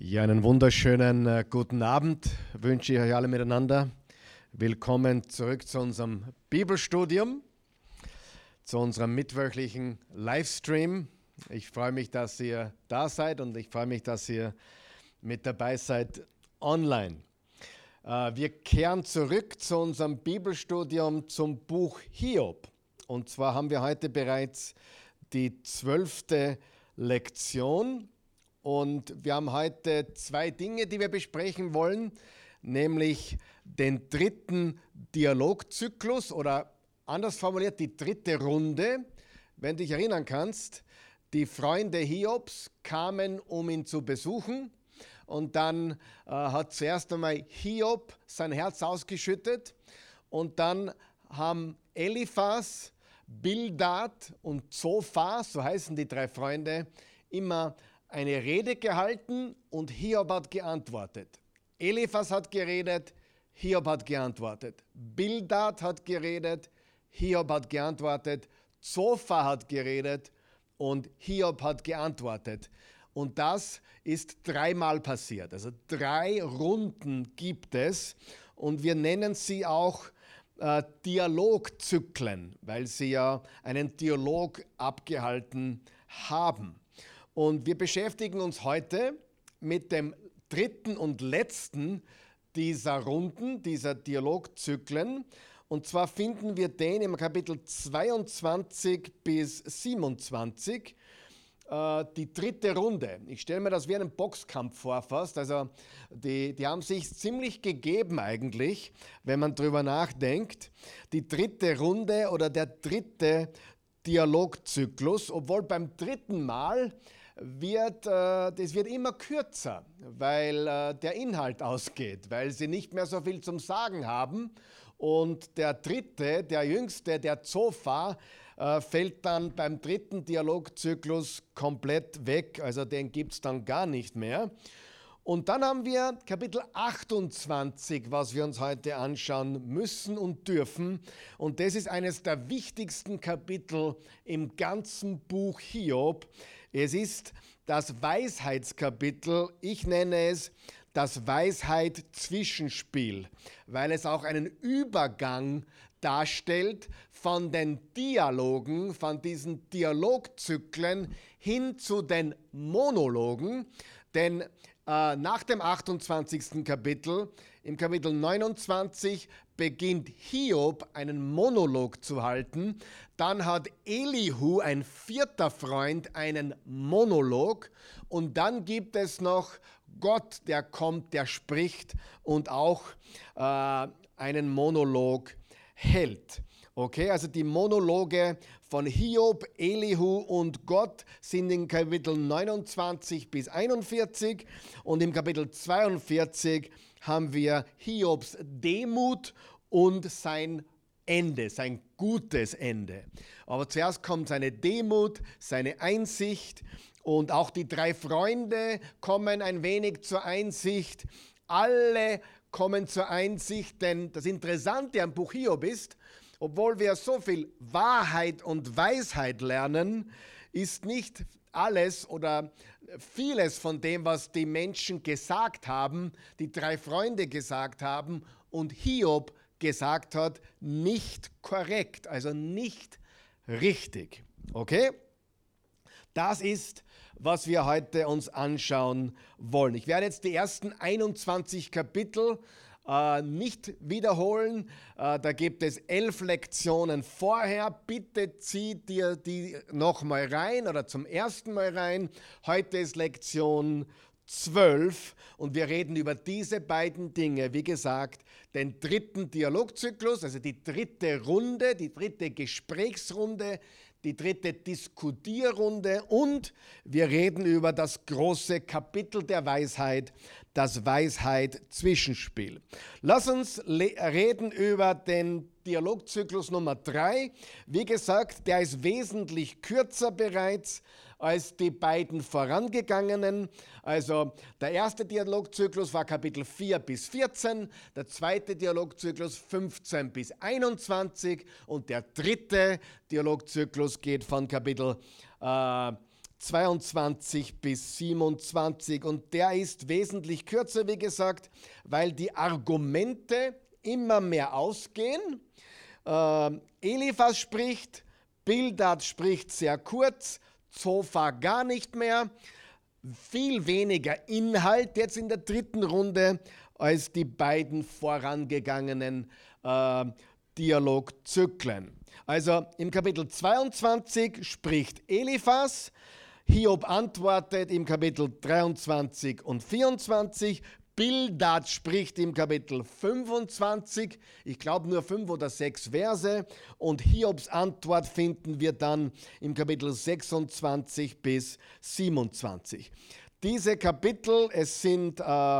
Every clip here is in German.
Ja, einen wunderschönen guten Abend wünsche ich euch alle miteinander. Willkommen zurück zu unserem Bibelstudium, zu unserem mittwöchlichen Livestream. Ich freue mich, dass ihr da seid und ich freue mich, dass ihr mit dabei seid online. Wir kehren zurück zu unserem Bibelstudium zum Buch Hiob. Und zwar haben wir heute bereits die 12. Lektion. Und wir haben heute zwei Dinge, die wir besprechen wollen, nämlich den dritten Dialogzyklus oder anders formuliert die dritte Runde. Wenn du dich erinnern kannst, die Freunde Hiobs kamen, um ihn zu besuchen, und dann hat zuerst einmal Hiob sein Herz ausgeschüttet und dann haben Eliphas, Bildad und Zophar, so heißen die drei Freunde, immer eine Rede gehalten und Hiob hat geantwortet. Eliphas hat geredet, Hiob hat geantwortet. Bildad hat geredet, Hiob hat geantwortet. Zophar hat geredet und Hiob hat geantwortet. Und das ist dreimal passiert. Also 3 Runden gibt es und wir nennen sie auch Dialogzyklen, weil sie ja einen Dialog abgehalten haben. Und wir beschäftigen uns heute mit dem dritten und letzten dieser Runden, dieser Dialogzyklen. Und zwar finden wir den im Kapitel 22 bis 27, die dritte Runde. Ich stelle mir das wie einen Boxkampf vor fast. Also die haben sich ziemlich gegeben eigentlich, wenn man drüber nachdenkt. Die dritte Runde oder der dritte Dialogzyklus, obwohl beim dritten Mal das wird immer kürzer, weil der Inhalt ausgeht, weil sie nicht mehr so viel zum Sagen haben. Und der dritte, der jüngste, der Zophar, fällt dann beim dritten Dialogzyklus komplett weg. Also den gibt es dann gar nicht mehr. Und dann haben wir Kapitel 28, was wir uns heute anschauen müssen und dürfen. Und das ist eines der wichtigsten Kapitel im ganzen Buch Hiob. Es ist das Weisheitskapitel, ich nenne es das Weisheit-Zwischenspiel, weil es auch einen Übergang darstellt von den Dialogen, von diesen Dialogzyklen hin zu den Monologen. Denn nach dem 28. Kapitel, im Kapitel 29, beginnt Hiob einen Monolog zu halten. Dann hat Elihu, ein vierter Freund, einen Monolog. Und dann gibt es noch Gott, der kommt, der spricht und auch einen Monolog hält. Okay, also die Monologe von Hiob, Elihu und Gott sind in Kapitel 29 bis 41 und im Kapitel 42 haben wir Hiobs Demut und sein Ende, sein gutes Ende. Aber zuerst kommt seine Demut, seine Einsicht und auch die 3 Freunde kommen ein wenig zur Einsicht. Alle kommen zur Einsicht, denn das Interessante am Buch Hiob ist, obwohl wir so viel Wahrheit und Weisheit lernen, ist nicht alles oder vieles von dem, was die Menschen gesagt haben, die 3 Freunde gesagt haben und Hiob gesagt hat, nicht korrekt, also nicht richtig. Okay? Das ist, was wir heute uns anschauen wollen. Ich werde jetzt die ersten 21 Kapitel nicht wiederholen. Da gibt es 11 Lektionen vorher. Bitte zieh dir die nochmal rein oder zum ersten Mal rein. Heute ist Lektion 12 und wir reden über diese beiden Dinge. Wie gesagt, den dritten Dialogzyklus, also die dritte Runde, die dritte Gesprächsrunde, die dritte Diskutierrunde und wir reden über das große Kapitel der Weisheit, das Weisheit-Zwischenspiel. Lass uns reden über den Dialogzyklus Nummer 3. Wie gesagt, der ist wesentlich kürzer bereits als die beiden vorangegangenen. Also der erste Dialogzyklus war Kapitel 4 bis 14, der zweite Dialogzyklus 15 bis 21 und der dritte Dialogzyklus geht von Kapitel 22 bis 27 und der ist wesentlich kürzer, wie gesagt, weil die Argumente immer mehr ausgehen. Eliphas spricht, Bildad spricht sehr kurz, Zophar gar nicht mehr. Viel weniger Inhalt jetzt in der dritten Runde als die beiden vorangegangenen Dialogzyklen. Also im Kapitel 22 spricht Eliphas, Hiob antwortet im Kapitel 23 und 24, Bildad spricht im Kapitel 25, ich glaube nur 5 oder 6 Verse, und Hiobs Antwort finden wir dann im Kapitel 26 bis 27. Diese Kapitel, es sind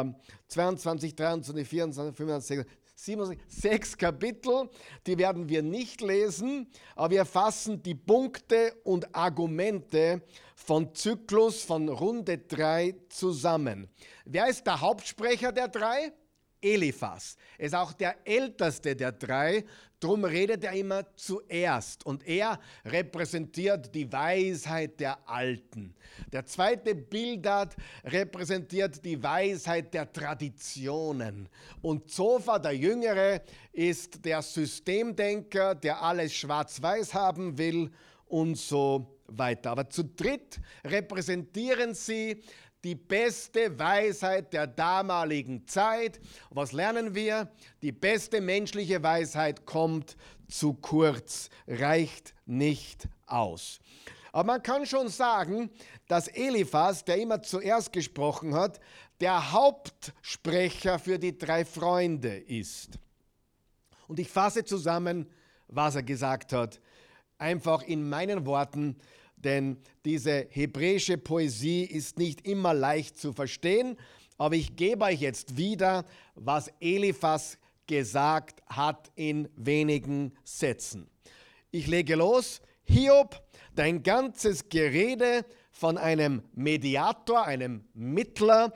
22, 23, 24, 25, 27, 6 Kapitel, die werden wir nicht lesen, aber wir fassen die Punkte und Argumente von Zyklus von Runde 3 zusammen. Wer ist der Hauptsprecher der drei? Eliphas. Er ist auch der älteste der drei, darum redet er immer zuerst und er repräsentiert die Weisheit der Alten. Der zweite Bildad repräsentiert die Weisheit der Traditionen und Zophar, der Jüngere, ist der Systemdenker, der alles schwarz-weiß haben will und so weiter. Aber zu dritt repräsentieren sie die beste Weisheit der damaligen Zeit. Und was lernen wir? Die beste menschliche Weisheit kommt zu kurz, reicht nicht aus. Aber man kann schon sagen, dass Eliphas, der immer zuerst gesprochen hat, der Hauptsprecher für die drei Freunde ist. Und ich fasse zusammen, was er gesagt hat, einfach in meinen Worten, denn diese hebräische Poesie ist nicht immer leicht zu verstehen, aber ich gebe euch jetzt wieder, was Eliphas gesagt hat in wenigen Sätzen. Ich lege los. Hiob, dein ganzes Gerede von einem Mediator, einem Mittler,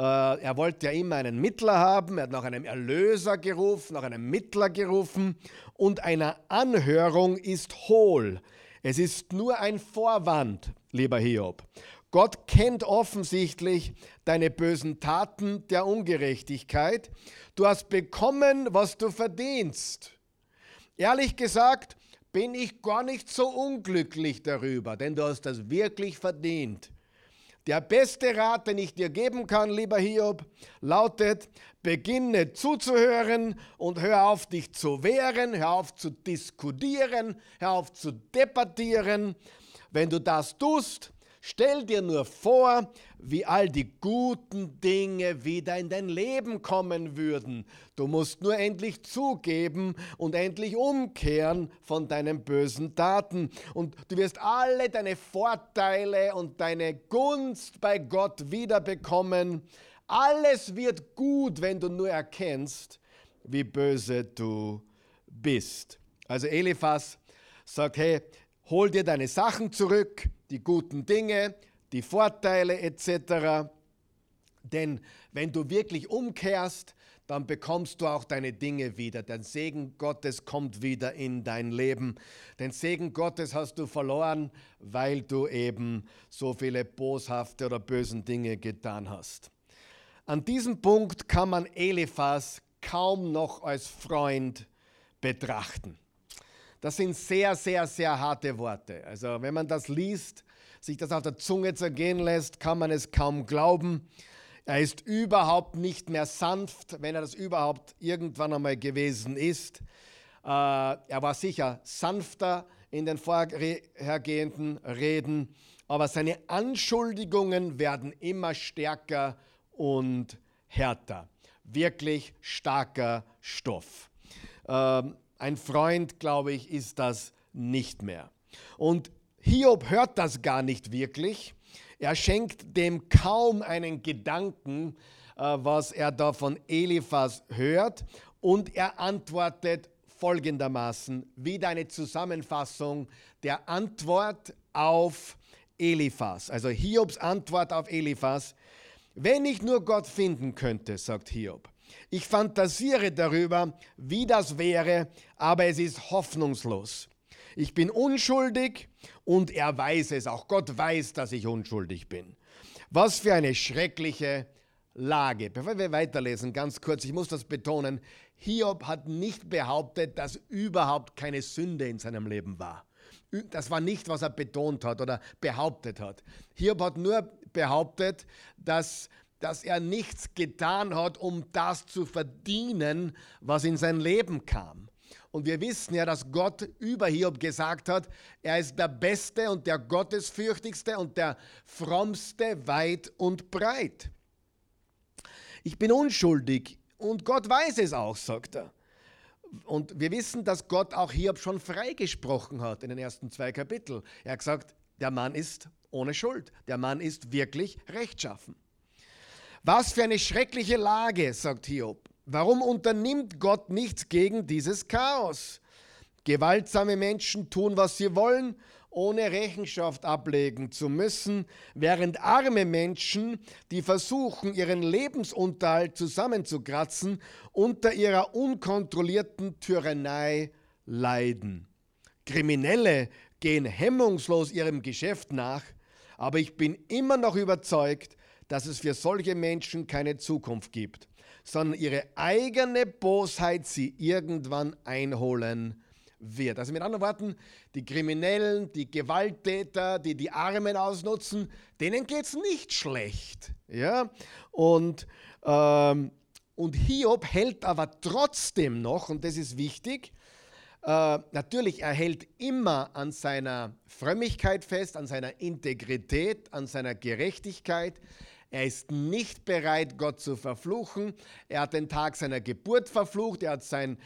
er wollte ja immer einen Mittler haben, er hat nach einem Erlöser gerufen, nach einem Mittler gerufen und eine Anhörung ist hohl. Es ist nur ein Vorwand, lieber Hiob. Gott kennt offensichtlich deine bösen Taten der Ungerechtigkeit. Du hast bekommen, was du verdienst. Ehrlich gesagt, bin ich gar nicht so unglücklich darüber, denn du hast das wirklich verdient. Der beste Rat, den ich dir geben kann, lieber Hiob, lautet, beginne zuzuhören und hör auf, dich zu wehren, hör auf zu diskutieren, hör auf zu debattieren. Wenn du das tust, stell dir nur vor, wie all die guten Dinge wieder in dein Leben kommen würden. Du musst nur endlich zugeben und endlich umkehren von deinen bösen Taten. Und du wirst alle deine Vorteile und deine Gunst bei Gott wiederbekommen. Alles wird gut, wenn du nur erkennst, wie böse du bist. Also Eliphas sagt, hey, hol dir deine Sachen zurück, die guten Dinge, die Vorteile etc. Denn wenn du wirklich umkehrst, dann bekommst du auch deine Dinge wieder. Der Segen Gottes kommt wieder in dein Leben. Den Segen Gottes hast du verloren, weil du eben so viele boshafte oder bösen Dinge getan hast. An diesem Punkt kann man Eliphas kaum noch als Freund betrachten. Das sind sehr, sehr, sehr harte Worte. Also wenn man das liest, sich das auf der Zunge zergehen lässt, kann man es kaum glauben. Er ist überhaupt nicht mehr sanft, wenn er das überhaupt irgendwann einmal gewesen ist. Er war sicher sanfter in den vorhergehenden Reden, aber seine Anschuldigungen werden immer stärker und härter. Wirklich starker Stoff. Ein Freund, glaube ich, ist das nicht mehr. Und Hiob hört das gar nicht wirklich. Er schenkt dem kaum einen Gedanken, was er da von Eliphas hört. Und er antwortet folgendermaßen, wieder eine Zusammenfassung der Antwort auf Eliphas. Also Hiobs Antwort auf Eliphas. Wenn ich nur Gott finden könnte, sagt Hiob. Ich fantasiere darüber, wie das wäre, aber es ist hoffnungslos. Ich bin unschuldig und er weiß es auch. Gott weiß, dass ich unschuldig bin. Was für eine schreckliche Lage. Bevor wir weiterlesen, ganz kurz, ich muss das betonen, Hiob hat nicht behauptet, dass überhaupt keine Sünde in seinem Leben war. Das war nicht, was er betont hat oder behauptet hat. Hiob hat nur behauptet, dass er nichts getan hat, um das zu verdienen, was in sein Leben kam. Und wir wissen ja, dass Gott über Hiob gesagt hat, er ist der Beste und der Gottesfürchtigste und der Frommste weit und breit. Ich bin unschuldig und Gott weiß es auch, sagt er. Und wir wissen, dass Gott auch Hiob schon freigesprochen hat in den ersten 2 Kapiteln. Er hat gesagt, der Mann ist ohne Schuld. Der Mann ist wirklich rechtschaffen. Was für eine schreckliche Lage, sagt Hiob. Warum unternimmt Gott nichts gegen dieses Chaos? Gewaltsame Menschen tun, was sie wollen, ohne Rechenschaft ablegen zu müssen, während arme Menschen, die versuchen, ihren Lebensunterhalt zusammenzukratzen, unter ihrer unkontrollierten Tyrannei leiden. Kriminelle gehen hemmungslos ihrem Geschäft nach, aber ich bin immer noch überzeugt, dass es für solche Menschen keine Zukunft gibt, sondern ihre eigene Bosheit sie irgendwann einholen wird. Also mit anderen Worten, die Kriminellen, die Gewalttäter, die die Armen ausnutzen, denen geht es nicht schlecht. Ja? Und Hiob hält aber trotzdem noch, und das ist wichtig, natürlich, er hält immer an seiner Frömmigkeit fest, an seiner Integrität, an seiner Gerechtigkeit. Er ist nicht bereit, Gott zu verfluchen. Er hat den Tag seiner Geburt verflucht. Er hat sein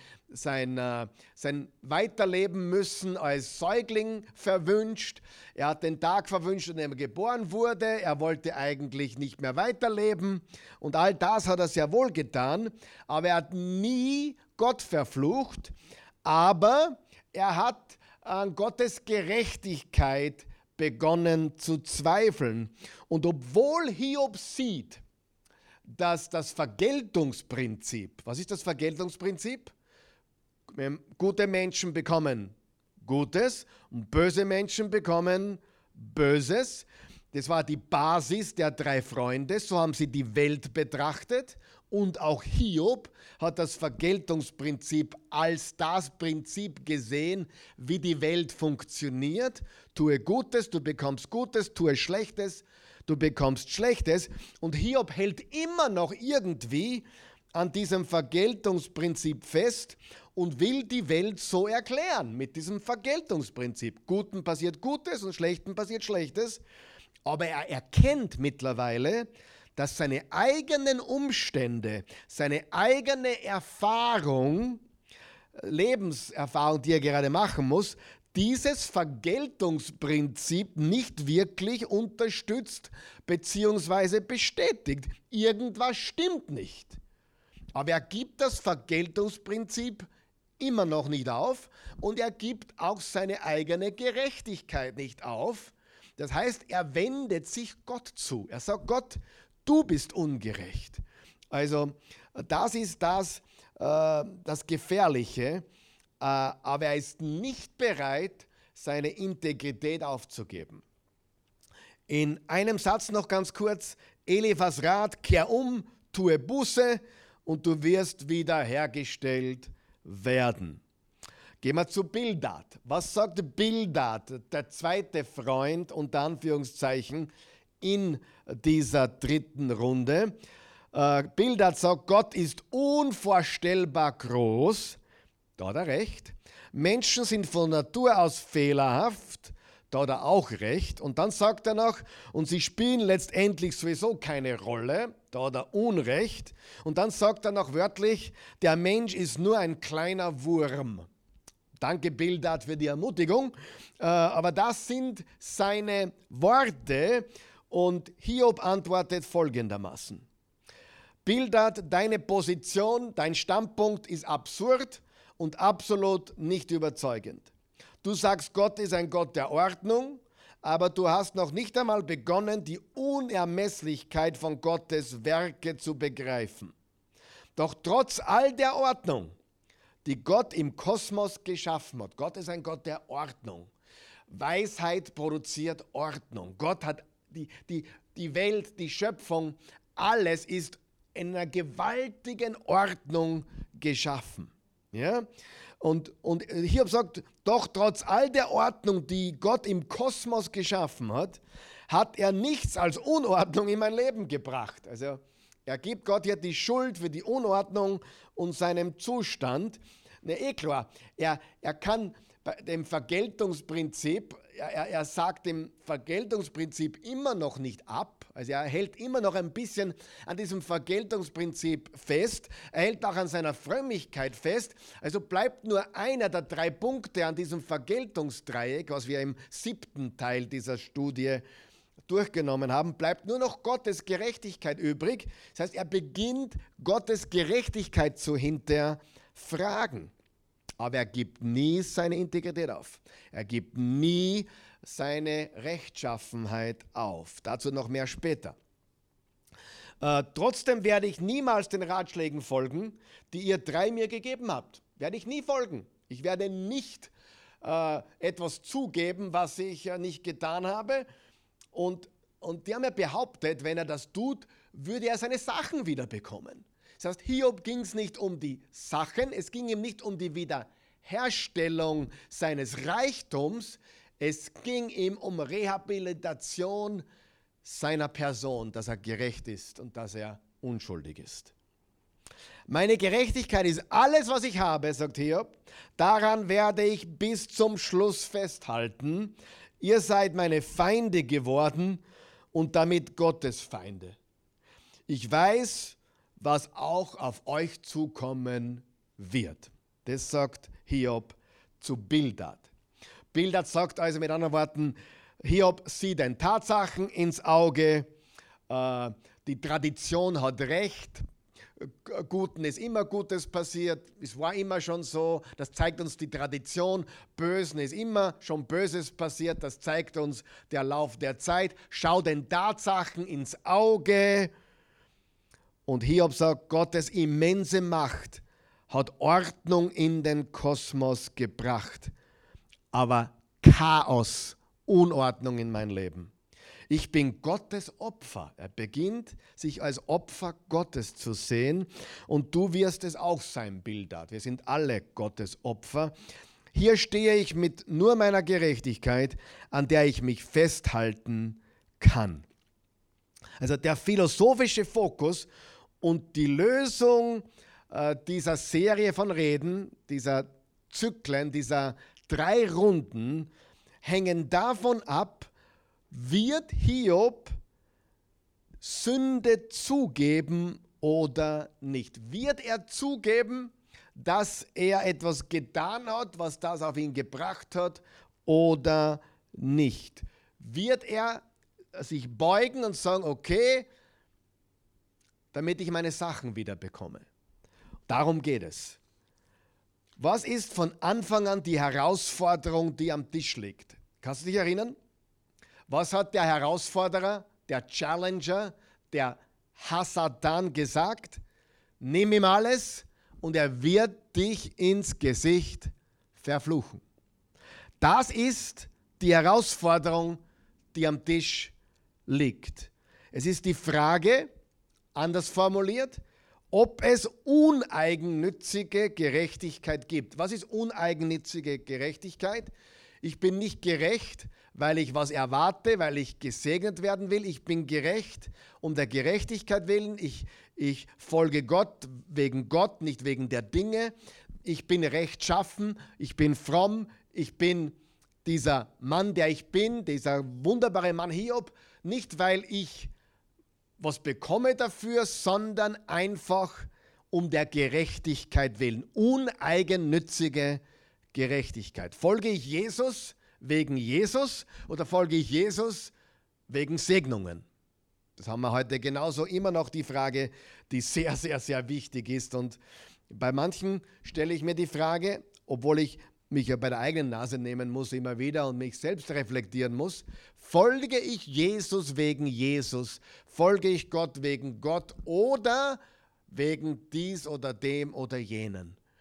Weiterleben müssen als Säugling verwünscht. Er hat den Tag verwünscht, an dem er geboren wurde. Er wollte eigentlich nicht mehr weiterleben. Und all das hat er sehr wohl getan. Aber er hat nie Gott verflucht. Aber er hat an Gottes Gerechtigkeit begonnen zu zweifeln. Und obwohl Hiob sieht, dass das Vergeltungsprinzip, was ist das Vergeltungsprinzip? Gute Menschen bekommen Gutes und böse Menschen bekommen Böses. Das war die Basis der 3 Freunde, so haben sie die Welt betrachtet. Und auch Hiob hat das Vergeltungsprinzip als das Prinzip gesehen, wie die Welt funktioniert. Tue Gutes, du bekommst Gutes, tue Schlechtes, du bekommst Schlechtes. Und Hiob hält immer noch irgendwie an diesem Vergeltungsprinzip fest und will die Welt so erklären, mit diesem Vergeltungsprinzip. Guten passiert Gutes und Schlechten passiert Schlechtes. Aber er erkennt mittlerweile, dass seine eigenen Umstände, seine eigene Erfahrung, Lebenserfahrung, die er gerade machen muss, dieses Vergeltungsprinzip nicht wirklich unterstützt bzw. bestätigt. Irgendwas stimmt nicht. Aber er gibt das Vergeltungsprinzip immer noch nicht auf und er gibt auch seine eigene Gerechtigkeit nicht auf. Das heißt, er wendet sich Gott zu. Er sagt, Gott, du bist ungerecht. Also das ist das Gefährliche, aber er ist nicht bereit, seine Integrität aufzugeben. In einem Satz noch ganz kurz, Eliphas Rat, kehr um, tue Buße und du wirst wiederhergestellt werden. Gehen wir zu Bildad. Was sagt Bildad, der zweite Freund, unter Anführungszeichen, in dieser 3. Runde? Bildad sagt, Gott ist unvorstellbar groß. Da hat er recht. Menschen sind von Natur aus fehlerhaft. Da hat er auch recht. Und dann sagt er noch, und sie spielen letztendlich sowieso keine Rolle. Da hat er Unrecht. Und dann sagt er noch wörtlich, der Mensch ist nur ein kleiner Wurm. Danke, Bildad, für die Ermutigung. Aber das sind seine Worte. Und Hiob antwortet folgendermaßen. Bildad, deine Position, dein Standpunkt ist absurd und absolut nicht überzeugend. Du sagst, Gott ist ein Gott der Ordnung, aber du hast noch nicht einmal begonnen, die Unermesslichkeit von Gottes Werke zu begreifen. Doch trotz all der Ordnung, die Gott im Kosmos geschaffen hat. Gott ist ein Gott der Ordnung. Weisheit produziert Ordnung. Gott hat die Welt, die Schöpfung, alles ist in einer gewaltigen Ordnung geschaffen. Ja? Und Hiob sagt, doch trotz all der Ordnung, die Gott im Kosmos geschaffen hat, hat er nichts als Unordnung in mein Leben gebracht. Also er gibt Gott hier die Schuld für die Unordnung und seinem Zustand. Klar, er kann bei dem Vergeltungsprinzip, er sagt dem Vergeltungsprinzip immer noch nicht ab. Also er hält immer noch ein bisschen an diesem Vergeltungsprinzip fest. Er hält auch an seiner Frömmigkeit fest. Also bleibt nur einer der 3 Punkte an diesem Vergeltungsdreieck, was wir im 7. Teil dieser Studie durchgenommen haben, bleibt nur noch Gottes Gerechtigkeit übrig. Das heißt, er beginnt Gottes Gerechtigkeit zu hinterfragen. Aber er gibt nie seine Integrität auf. Er gibt nie seine Rechtschaffenheit auf. Dazu noch mehr später. Trotzdem werde ich niemals den Ratschlägen folgen, die ihr 3 mir gegeben habt. Werde ich nie folgen. Ich werde nicht etwas zugeben, was ich nicht getan habe. Und die haben ja behauptet, wenn er das tut, würde er seine Sachen wiederbekommen. Das heißt, Hiob ging es nicht um die Sachen, es ging ihm nicht um die Wiederherstellung seines Reichtums, es ging ihm um Rehabilitation seiner Person, dass er gerecht ist und dass er unschuldig ist. Meine Gerechtigkeit ist alles, was ich habe, sagt Hiob. Daran werde ich bis zum Schluss festhalten. Ihr seid meine Feinde geworden und damit Gottes Feinde. Ich weiß, was auch auf euch zukommen wird. Das sagt Hiob zu Bildad. Bildad sagt also mit anderen Worten, Hiob sieht den Tatsachen ins Auge, die Tradition hat recht, Guten ist immer Gutes passiert, es war immer schon so, das zeigt uns die Tradition, Bösen ist immer schon Böses passiert, das zeigt uns der Lauf der Zeit, schau den Tatsachen ins Auge. Und Hiob sagt, Gottes immense Macht hat Ordnung in den Kosmos gebracht, aber Chaos, Unordnung in mein Leben. Ich bin Gottes Opfer. Er beginnt, sich als Opfer Gottes zu sehen und du wirst es auch sein, Bildad. Wir sind alle Gottes Opfer. Hier stehe ich mit nur meiner Gerechtigkeit, an der ich mich festhalten kann. Also der philosophische Fokus und die Lösung dieser Serie von Reden, dieser Zyklen, dieser 3 Runden, hängen davon ab, wird Hiob Sünde zugeben oder nicht? Wird er zugeben, dass er etwas getan hat, was das auf ihn gebracht hat oder nicht? Wird er sich beugen und sagen, okay, damit ich meine Sachen wieder bekomme? Darum geht es. Was ist von Anfang an die Herausforderung, die am Tisch liegt? Kannst du dich erinnern? Was hat der Herausforderer, der Challenger, der Hasatan gesagt? Nimm ihm alles und er wird dich ins Gesicht verfluchen. Das ist die Herausforderung, die am Tisch liegt. Es ist die Frage, anders formuliert, ob es uneigennützige Gerechtigkeit gibt. Was ist uneigennützige Gerechtigkeit? Ich bin nicht gerecht, weil ich was erwarte, weil ich gesegnet werden will. Ich bin gerecht um der Gerechtigkeit willen. Ich folge Gott, nicht wegen der Dinge. Ich bin rechtschaffen, ich bin fromm, ich bin dieser Mann, der ich bin, dieser wunderbare Mann Hiob, nicht weil ich was bekomme dafür, sondern einfach um der Gerechtigkeit willen. Uneigennützige Gerechtigkeit. Folge ich Jesus wegen Jesus oder folge ich Jesus wegen Segnungen? Das haben wir heute genauso immer noch die Frage, die sehr, sehr, sehr wichtig ist. Und bei manchen stelle ich mir die Frage, obwohl ich mich ja bei der eigenen Nase nehmen muss immer wieder und mich selbst reflektieren muss, folge ich Jesus wegen Jesus, folge ich Gott wegen Gott oder wegen dies oder dem oder jenen?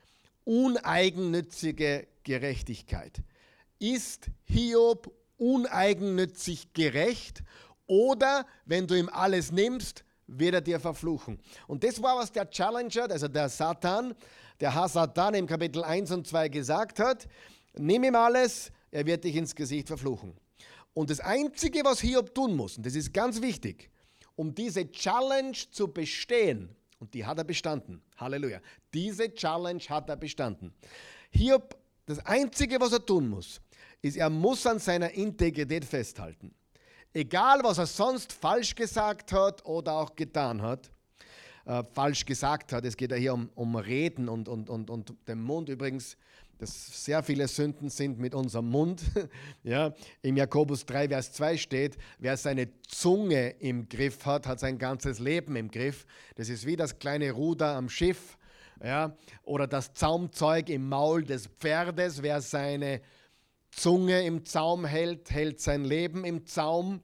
uneigennützige Gerechtigkeit. Ist Hiob uneigennützig gerecht oder wenn du ihm alles nimmst, wird er dir verfluchen? Und das war, was der Challenger, also der Satan, der Hasatan im Kapitel 1 und 2 gesagt hat. Nimm ihm alles, er wird dich ins Gesicht verfluchen. Und das Einzige, was Hiob tun muss, und das ist ganz wichtig, um diese Challenge zu bestehen, und die hat er bestanden, Halleluja, diese Challenge hat er bestanden. Hiob, das Einzige, was er tun muss, ist, er muss an seiner Integrität festhalten. Egal, was er sonst falsch gesagt hat oder auch getan hat, falsch gesagt hat, es geht ja hier um Reden und den Mund übrigens, dass sehr viele Sünden sind mit unserem Mund. Ja, im Jakobus 3, Vers 2 steht, wer seine Zunge im Griff hat, hat sein ganzes Leben im Griff. Das ist wie das kleine Ruder am Schiff, ja, oder das Zaumzeug im Maul des Pferdes. Wer seine Zunge im Zaum hält, hält sein Leben im Zaum.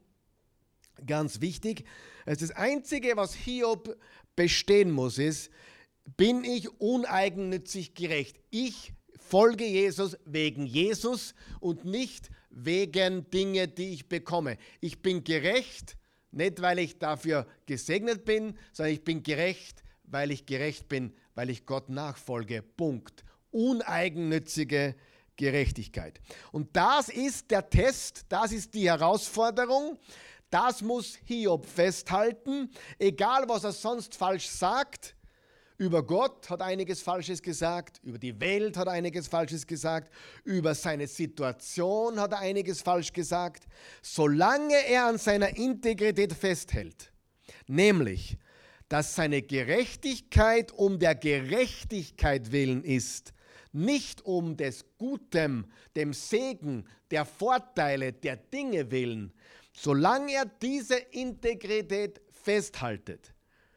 Ganz wichtig. Das Einzige, was Hiob bestehen muss, ist, bin ich uneigennützig gerecht? Ich folge Jesus wegen Jesus und nicht wegen Dinge, die ich bekomme. Ich bin gerecht, nicht weil ich dafür gesegnet bin, sondern ich bin gerecht, weil ich gerecht bin, weil ich Gott nachfolge. Punkt. Uneigennützige Gerechtigkeit. Und das ist der Test, das ist die Herausforderung. Das muss Hiob festhalten, egal was er sonst falsch sagt. Über Gott hat er einiges Falsches gesagt, über die Welt hat er einiges Falsches gesagt, über seine Situation hat er einiges falsch gesagt. Solange er an seiner Integrität festhält, nämlich, dass seine Gerechtigkeit um der Gerechtigkeit willen ist, nicht um des Gutem, dem Segen, der Vorteile, der Dinge willen, solange er diese Integrität festhaltet,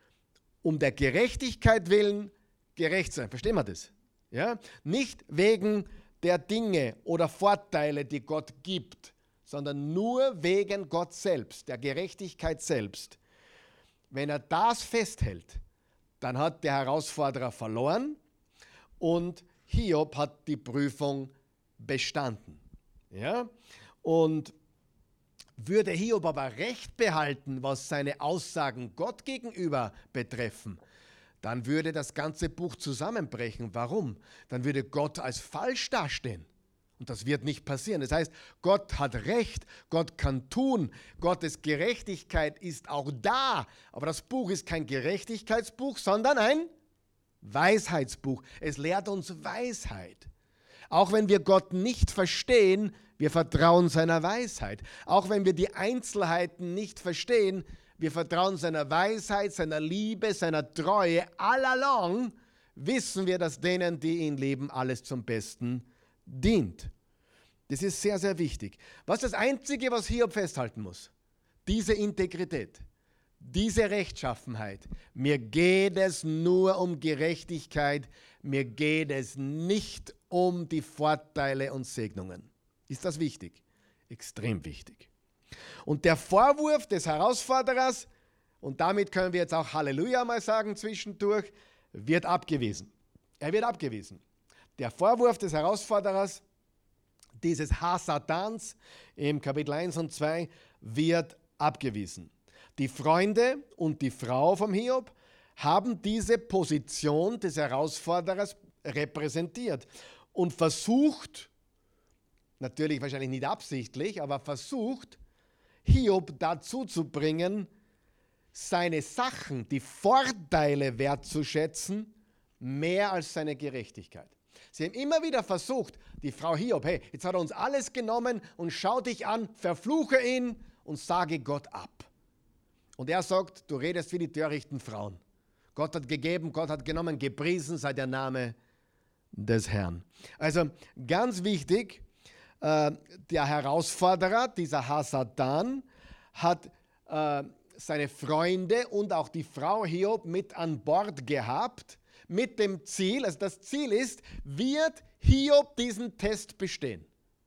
um der Gerechtigkeit willen gerecht sein. Verstehen wir das? Ja? Nicht wegen der Dinge oder Vorteile, die Gott gibt, sondern nur wegen Gott selbst, der Gerechtigkeit selbst. Wenn er das festhält, dann hat der Herausforderer verloren und Hiob hat die Prüfung bestanden. Ja? Und würde Hiob aber Recht behalten, was seine Aussagen Gott gegenüber betreffen, dann würde das ganze Buch zusammenbrechen. Warum? Dann würde Gott als falsch dastehen. Und das wird nicht passieren. Das heißt, Gott hat Recht, Gott kann tun, Gottes Gerechtigkeit ist auch da. Aber das Buch ist kein Gerechtigkeitsbuch, sondern ein Weisheitsbuch. Es lehrt uns Weisheit. Auch wenn wir Gott nicht verstehen, wir vertrauen seiner Weisheit. Auch wenn wir die Einzelheiten nicht verstehen, wir vertrauen seiner Weisheit, seiner Liebe, seiner Treue. All along wissen wir, dass denen, die ihn lieben, alles zum Besten dient. Das ist sehr, sehr wichtig. Was ist das Einzige, was Hiob festhalten muss? Diese Integrität, diese Rechtschaffenheit. Mir geht es nur um Gerechtigkeit, mir geht es nicht um die Vorteile und Segnungen. Ist das wichtig? Extrem wichtig. Und der Vorwurf des Herausforderers, und damit können wir jetzt auch Halleluja mal sagen zwischendurch, wird abgewiesen. Er wird abgewiesen. Der Vorwurf des Herausforderers, dieses Hasatans im Kapitel 1 und 2, wird abgewiesen. Die Freunde und die Frau vom Hiob haben diese Position des Herausforderers repräsentiert und versucht, natürlich wahrscheinlich nicht absichtlich, aber versucht, Hiob dazu zu bringen, seine Sachen, die Vorteile wertzuschätzen, mehr als seine Gerechtigkeit. Sie haben immer wieder versucht, die Frau Hiob, hey, jetzt hat er uns alles genommen und schau dich an, verfluche ihn und sage Gott ab. Und er sagt, du redest wie die törichten Frauen. Gott hat gegeben, Gott hat genommen, gepriesen sei der Name des Herrn. Also ganz wichtig, der Herausforderer, dieser Hasatan, hat seine Freunde und auch die Frau Hiob mit an Bord gehabt, mit dem Ziel, also das Ziel ist, wird Hiob diesen Test bestehen?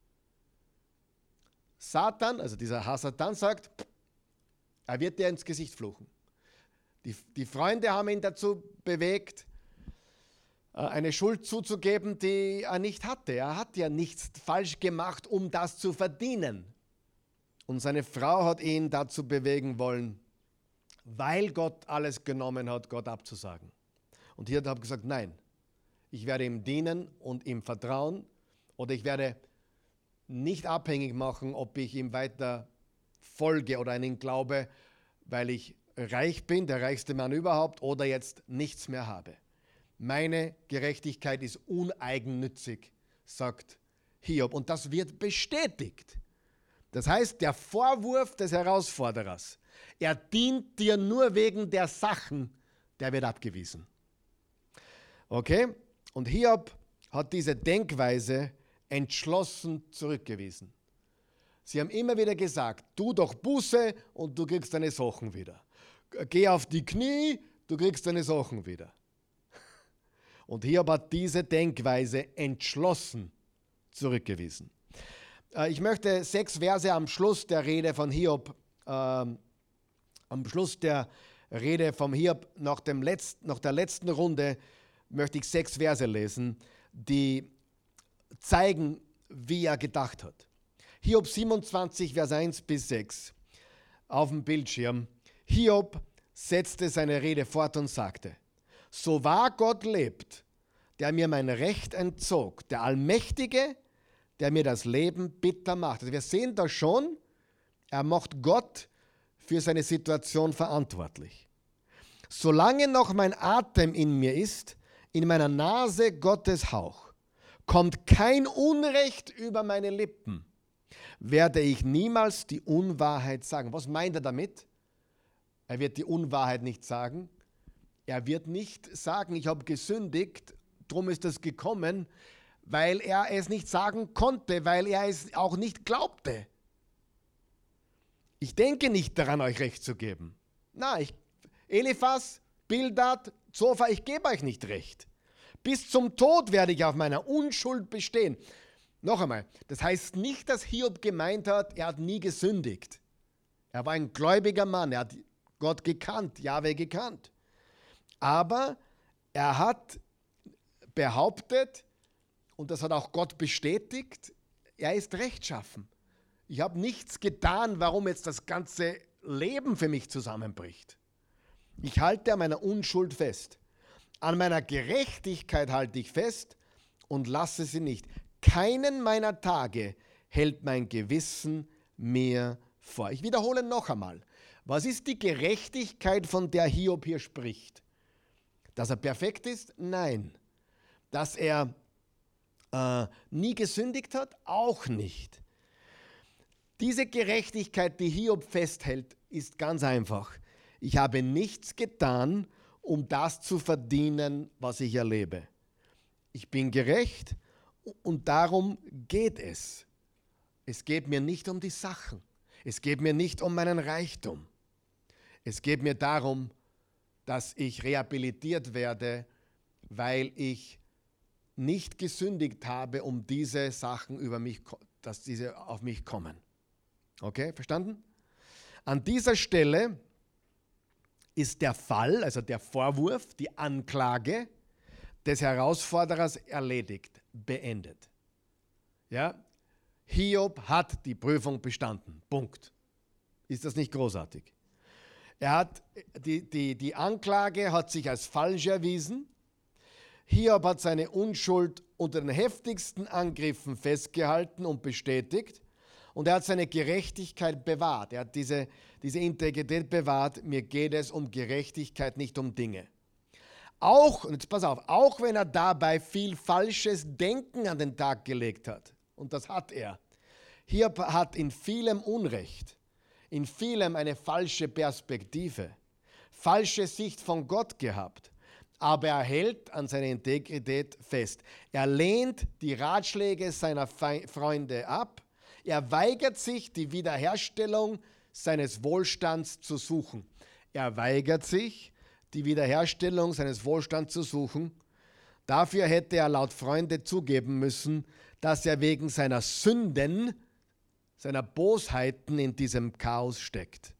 Satan, also dieser Hasatan sagt, er wird dir ins Gesicht fluchen. Die Freunde haben ihn dazu bewegt, eine Schuld zuzugeben, die er nicht hatte. Er hat ja nichts falsch gemacht, um das zu verdienen. Und seine Frau hat ihn dazu bewegen wollen, weil Gott alles genommen hat, Gott abzusagen. Und hier hat er gesagt, nein, ich werde ihm dienen und ihm vertrauen oder ich werde nicht abhängig machen, ob ich ihm weiter folge oder an ihn glaube, weil ich reich bin, der reichste Mann überhaupt, oder jetzt nichts mehr habe. Meine Gerechtigkeit ist uneigennützig, sagt Hiob. Und das wird bestätigt. Das heißt, der Vorwurf des Herausforderers, er dient dir nur wegen der Sachen, der wird abgewiesen. Okay? Und Hiob hat diese Denkweise entschlossen zurückgewiesen. Sie haben immer wieder gesagt, tu doch Buße und du kriegst deine Sachen wieder. Geh auf die Knie, du kriegst deine Sachen wieder. Und Hiob hat diese Denkweise entschlossen zurückgewiesen. Ich möchte 6 Verse am Schluss der Rede von Hiob, am Schluss der Rede vom Hiob nach der letzten Runde, möchte ich 6 Verse lesen, die zeigen, wie er gedacht hat. Hiob 27, Vers 1 bis 6 auf dem Bildschirm. Hiob setzte seine Rede fort und sagte, so wahr Gott lebt, der mir mein Recht entzog, der Allmächtige, der mir das Leben bitter macht. Also wir sehen da schon, er macht Gott für seine Situation verantwortlich. Solange noch mein Atem in mir ist, in meiner Nase Gottes Hauch, kommt kein Unrecht über meine Lippen, werde ich niemals die Unwahrheit sagen. Was meint er damit? Er wird die Unwahrheit nicht sagen. Er wird nicht sagen, ich habe gesündigt, drum ist das gekommen, weil er es nicht sagen konnte, weil er es auch nicht glaubte. Ich denke nicht daran, euch Recht zu geben. Nein, Eliphas, Bildad, Zophar, ich gebe euch nicht Recht. Bis zum Tod werde ich auf meiner Unschuld bestehen. Noch einmal, das heißt nicht, dass Hiob gemeint hat, er hat nie gesündigt. Er war ein gläubiger Mann, er hat Gott gekannt, Jahwe gekannt. Aber er hat behauptet, und das hat auch Gott bestätigt, er ist rechtschaffen. Ich habe nichts getan, warum jetzt das ganze Leben für mich zusammenbricht. Ich halte an meiner Unschuld fest. An meiner Gerechtigkeit halte ich fest und lasse sie nicht. Keinen meiner Tage hält mein Gewissen mir vor. Ich wiederhole noch einmal. Was ist die Gerechtigkeit, von der Hiob hier spricht? Dass er perfekt ist? Nein. Dass er nie gesündigt hat? Auch nicht. Diese Gerechtigkeit, die Hiob festhält, ist ganz einfach. Ich habe nichts getan, um das zu verdienen, was ich erlebe. Ich bin gerecht und darum geht es. Es geht mir nicht um die Sachen. Es geht mir nicht um meinen Reichtum. Es geht mir darum, dass ich rehabilitiert werde, weil ich nicht gesündigt habe, um diese Sachen dass diese auf mich kommen. Okay, verstanden? An dieser Stelle ist der Fall, also der Vorwurf, die Anklage des Herausforderers erledigt, beendet. Ja? Hiob hat die Prüfung bestanden. Punkt. Ist das nicht großartig? Die Anklage hat sich als falsch erwiesen. Hiob hat seine Unschuld unter den heftigsten Angriffen festgehalten und bestätigt. Und er hat seine Gerechtigkeit bewahrt. Er hat diese Integrität bewahrt. Mir geht es um Gerechtigkeit, nicht um Dinge. Und jetzt pass auf, auch wenn er dabei viel falsches Denken an den Tag gelegt hat. Und das hat er. Hiob hat in vielem Unrecht, in vielem eine falsche Perspektive, falsche Sicht von Gott gehabt. Aber er hält an seiner Integrität fest. Er lehnt die Ratschläge seiner Freunde ab. Er weigert sich, die Wiederherstellung seines Wohlstands zu suchen. Er weigert sich, die Wiederherstellung seines Wohlstands zu suchen. Dafür hätte er laut Freunde zugeben müssen, dass er wegen seiner Sünden, seiner Bosheiten in diesem Chaos steckt.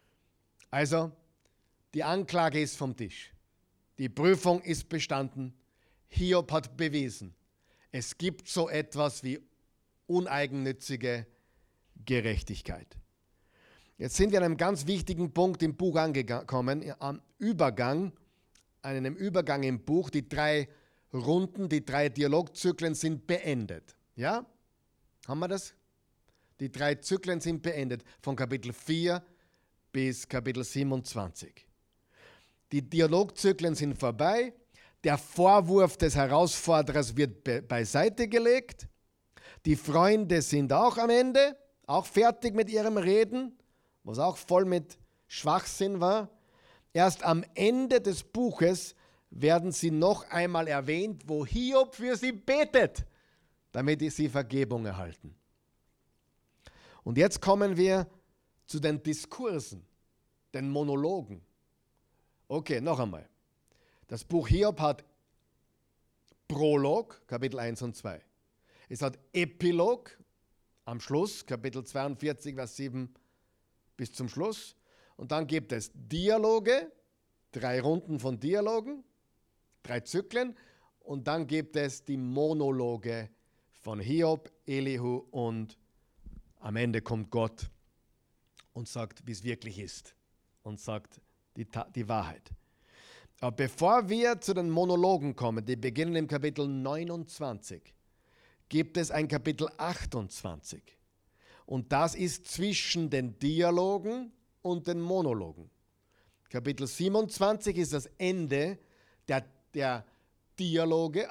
Also, die Anklage ist vom Tisch. Die Prüfung ist bestanden. Hiob hat bewiesen, es gibt so etwas wie uneigennützige Gerechtigkeit. Jetzt sind wir an einem ganz wichtigen Punkt im Buch angekommen, einem Übergang im Buch. Die 3 Runden, die 3 Dialogzyklen sind beendet. Ja? Haben wir das? Die 3 Zyklen sind beendet, von Kapitel 4 bis Kapitel 27. Die Dialogzyklen sind vorbei. Der Vorwurf des Herausforderers wird beiseite gelegt. Die Freunde sind auch am Ende, auch fertig mit ihrem Reden, was auch voll mit Schwachsinn war. Erst am Ende des Buches werden sie noch einmal erwähnt, wo Hiob für sie betet, damit sie Vergebung erhalten. Und jetzt kommen wir zu den Diskursen, den Monologen. Okay, noch einmal. Das Buch Hiob hat Prolog, Kapitel 1 und 2. Es hat Epilog am Schluss, Kapitel 42, Vers 7 bis zum Schluss. Und dann gibt es Dialoge, 3 Runden von Dialogen, 3 Zyklen. Und dann gibt es die Monologe von Hiob, Elihu und am Ende kommt Gott und sagt, wie es wirklich ist und sagt die Wahrheit. Aber bevor wir zu den Monologen kommen, die beginnen im Kapitel 29, gibt es ein Kapitel 28. Und das ist zwischen den Dialogen und den Monologen. Kapitel 27 ist das Ende der Dialoge,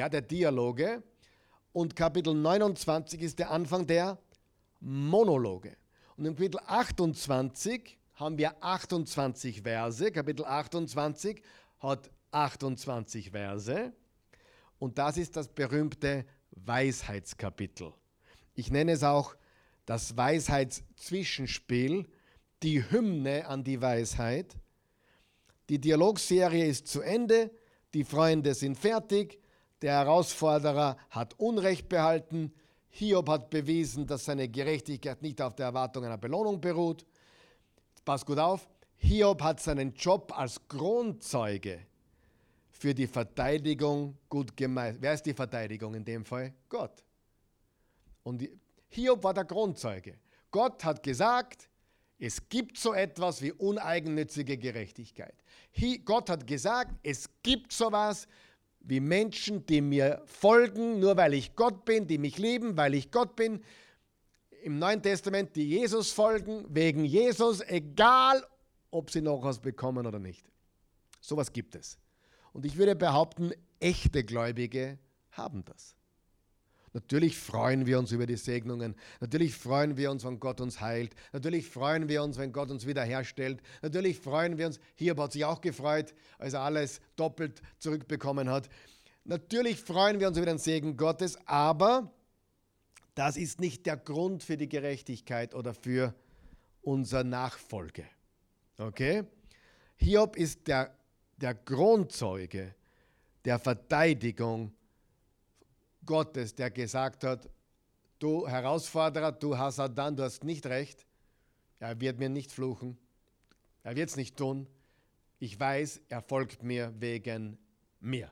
und Kapitel 29 ist der Anfang der Monologe. Und im Kapitel 28 haben wir 28 Verse. Kapitel 28 hat 28 Verse. Und das ist das berühmte Weisheitskapitel. Ich nenne es auch das Weisheitszwischenspiel, die Hymne an die Weisheit. Die Dialogserie ist zu Ende, die Freunde sind fertig, der Herausforderer hat Unrecht behalten, Hiob hat bewiesen, dass seine Gerechtigkeit nicht auf der Erwartung einer Belohnung beruht. Pass gut auf, Hiob hat seinen Job als Kronzeuge für die Verteidigung gut gemeistert. Wer ist die Verteidigung in dem Fall? Gott. Und Hiob war der Kronzeuge. Gott hat gesagt, es gibt so etwas wie uneigennützige Gerechtigkeit. Gott hat gesagt, es gibt sowas wie Menschen, die mir folgen, nur weil ich Gott bin, die mich lieben, weil ich Gott bin. Im Neuen Testament, die Jesus folgen, wegen Jesus, egal ob sie noch was bekommen oder nicht. Sowas gibt es. Und ich würde behaupten, echte Gläubige haben das. Natürlich freuen wir uns über die Segnungen. Natürlich freuen wir uns, wenn Gott uns heilt. Natürlich freuen wir uns, wenn Gott uns wiederherstellt. Natürlich freuen wir uns. Hiob hat sich auch gefreut, als er alles doppelt zurückbekommen hat. Natürlich freuen wir uns über den Segen Gottes, aber das ist nicht der Grund für die Gerechtigkeit oder für unsere Nachfolge. Okay? Hiob ist der Kronzeuge der Verteidigung Gottes, der gesagt hat, du Herausforderer, du Hasadan, du hast nicht recht, er wird mir nicht fluchen, er wird es nicht tun, ich weiß, er folgt mir wegen mir.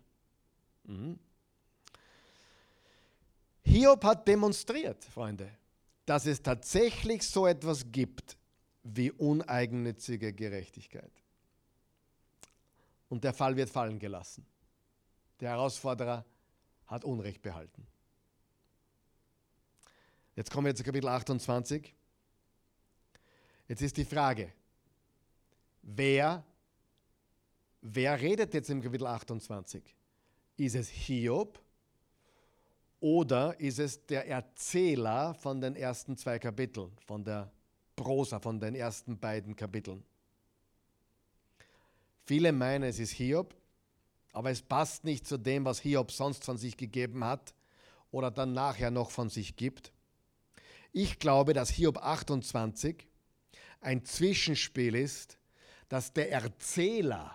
Hiob hat demonstriert, Freunde, dass es tatsächlich so etwas gibt wie uneigennützige Gerechtigkeit. Und der Fall wird fallen gelassen. Der Herausforderer hat Unrecht behalten. Jetzt kommen wir zu Kapitel 28. Jetzt ist die Frage, wer redet jetzt im Kapitel 28? Ist es Hiob oder ist es der Erzähler von den ersten 2 Kapiteln, von der Prosa, von den ersten beiden Kapiteln? Viele meinen, es ist Hiob, aber es passt nicht zu dem, was Hiob sonst von sich gegeben hat oder dann nachher noch von sich gibt. Ich glaube, dass Hiob 28 ein Zwischenspiel ist, dass der Erzähler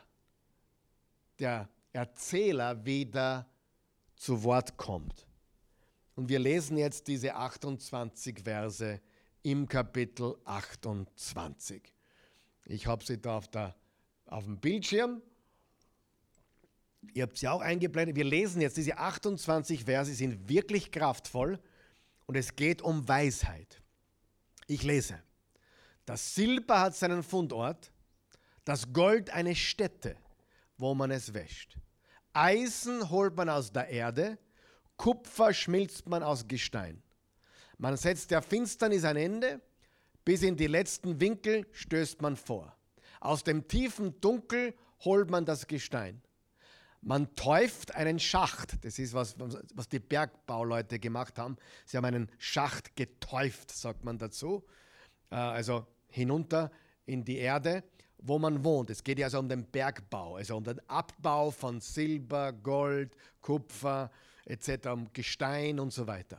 wieder zu Wort kommt. Und wir lesen jetzt diese 28 Verse im Kapitel 28. Ich habe sie da auf dem Bildschirm. Ihr habt sie auch eingeblendet. Wir lesen jetzt diese 28 Verse, sind wirklich kraftvoll und es geht um Weisheit. Ich lese. Das Silber hat seinen Fundort, das Gold eine Stätte, wo man es wäscht. Eisen holt man aus der Erde, Kupfer schmilzt man aus Gestein. Man setzt der Finsternis ein Ende, bis in die letzten Winkel stößt man vor. Aus dem tiefen Dunkel holt man das Gestein. Man teuft einen Schacht, das ist was die Bergbauleute gemacht haben. Sie haben einen Schacht geteuft, sagt man dazu, also hinunter in die Erde, wo man wohnt. Es geht ja also um den Bergbau, also um den Abbau von Silber, Gold, Kupfer etc., um Gestein und so weiter.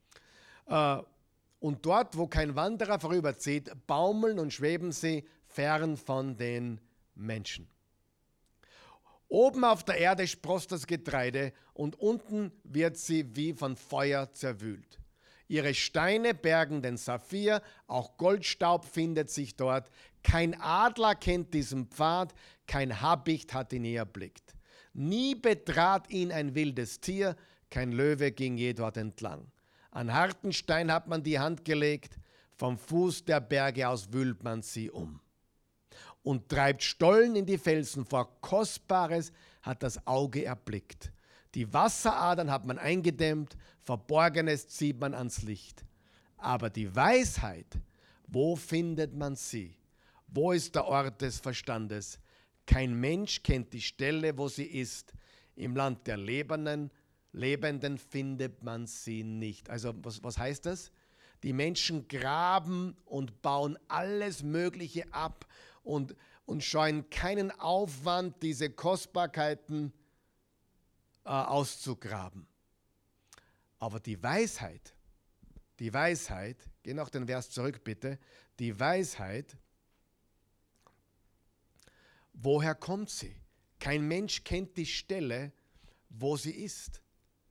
Und dort, wo kein Wanderer vorüberzieht, baumeln und schweben sie fern von den Menschen. Oben auf der Erde sproßt das Getreide und unten wird sie wie von Feuer zerwühlt. Ihre Steine bergen den Saphir, auch Goldstaub findet sich dort. Kein Adler kennt diesen Pfad, kein Habicht hat ihn je erblickt. Nie betrat ihn ein wildes Tier, kein Löwe ging je dort entlang. An harten Stein hat man die Hand gelegt, vom Fuß der Berge aus wühlt man sie um. Und treibt Stollen in die Felsen vor, Kostbares hat das Auge erblickt. Die Wasseradern hat man eingedämmt, Verborgenes zieht man ans Licht. Aber die Weisheit, wo findet man sie? Wo ist der Ort des Verstandes? Kein Mensch kennt die Stelle, wo sie ist. Im Land der Lebenden findet man sie nicht. Also was heißt das? Die Menschen graben und bauen alles Mögliche ab und scheuen keinen Aufwand, diese Kostbarkeiten auszugraben. Aber die Weisheit, geh noch den Vers zurück bitte, die Weisheit, woher kommt sie? Kein Mensch kennt die Stelle, wo sie ist.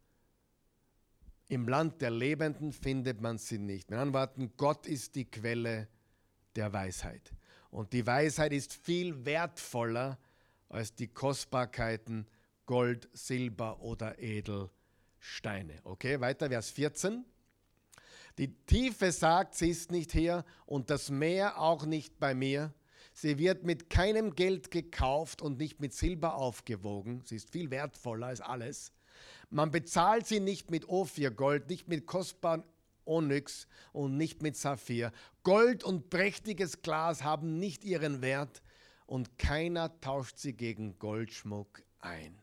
Im Land der Lebenden findet man sie nicht. Mit anderen Worten, Gott ist die Quelle der Weisheit. Und die Weisheit ist viel wertvoller als die Kostbarkeiten Gold, Silber oder Edelsteine. Okay, weiter, Vers 14. Die Tiefe sagt, sie ist nicht hier und das Meer auch nicht bei mir. Sie wird mit keinem Geld gekauft und nicht mit Silber aufgewogen. Sie ist viel wertvoller als alles. Man bezahlt sie nicht mit Ophirgold, nicht mit kostbarem Onyx und nicht mit Saphir. Gold und prächtiges Glas haben nicht ihren Wert und keiner tauscht sie gegen Goldschmuck ein.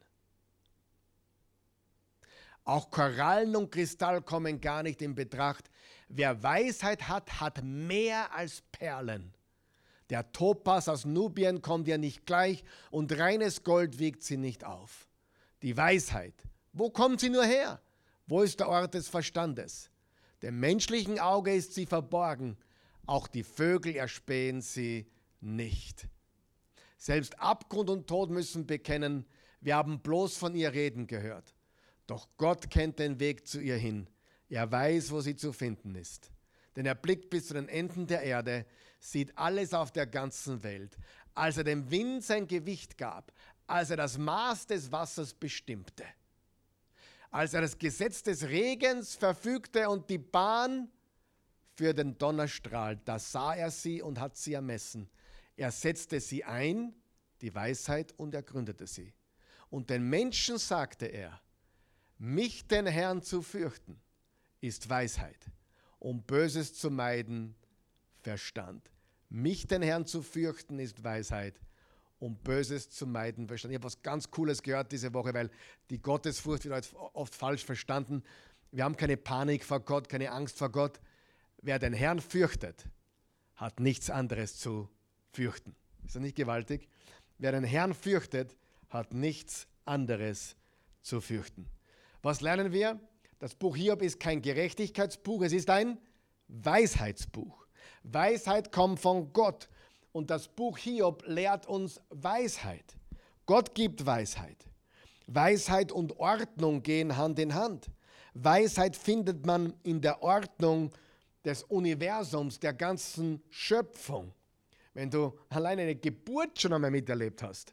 Auch Korallen und Kristall kommen gar nicht in Betracht. Wer Weisheit hat, hat mehr als Perlen. Der Topas aus Nubien kommt ja nicht gleich und reines Gold wiegt sie nicht auf. Die Weisheit, wo kommt sie nur her? Wo ist der Ort des Verstandes? Dem menschlichen Auge ist sie verborgen, auch die Vögel erspähen sie nicht. Selbst Abgrund und Tod müssen bekennen, wir haben bloß von ihr reden gehört. Doch Gott kennt den Weg zu ihr hin, er weiß, wo sie zu finden ist. Denn er blickt bis zu den Enden der Erde, sieht alles auf der ganzen Welt. Als er dem Wind sein Gewicht gab, als er das Maß des Wassers bestimmte, als er das Gesetz des Regens verfügte und die Bahn für den Donnerstrahl, da sah er sie und hat sie ermessen. Er setzte sie ein, die Weisheit, und er gründete sie. Und den Menschen sagte er, mich den Herrn zu fürchten, ist Weisheit, um Böses zu meiden, Verstand. Mich den Herrn zu fürchten, ist Weisheit, um Böses zu meiden, Verstand. Ich habe was ganz Cooles gehört diese Woche, weil die Gottesfurcht wird oft falsch verstanden. Wir haben keine Panik vor Gott, keine Angst vor Gott. Wer den Herrn fürchtet, hat nichts anderes zu fürchten. Ist das nicht gewaltig? Wer den Herrn fürchtet, hat nichts anderes zu fürchten. Was lernen wir? Das Buch Hiob ist kein Gerechtigkeitsbuch, es ist ein Weisheitsbuch. Weisheit kommt von Gott und das Buch Hiob lehrt uns Weisheit. Gott gibt Weisheit. Weisheit und Ordnung gehen Hand in Hand. Weisheit findet man in der Ordnung des Universums, der ganzen Schöpfung. Wenn du alleine eine Geburt schon einmal miterlebt hast,